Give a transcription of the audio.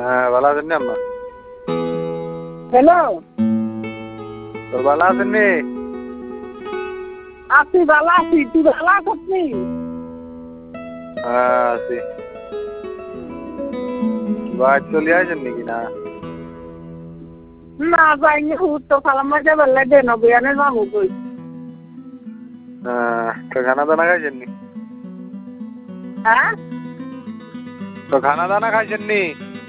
হ্যাঁ ভালো আছেন নি আম্মা? হ্যালো, তো ভালো আছেন নি? আছি ভালো আছি, তুই ভালো আছিস নি? হ্যাঁ আছি। বাড়ি চলে আসেন নাকি না? না যাইনি, তো খালাম মাঝে বেলা দেন বিয়ানে যাবো কই। হ্যাঁ তো খানা দানা খাইছেন নি? হ্যাঁ, তো খানা দানা খাইছেন নি?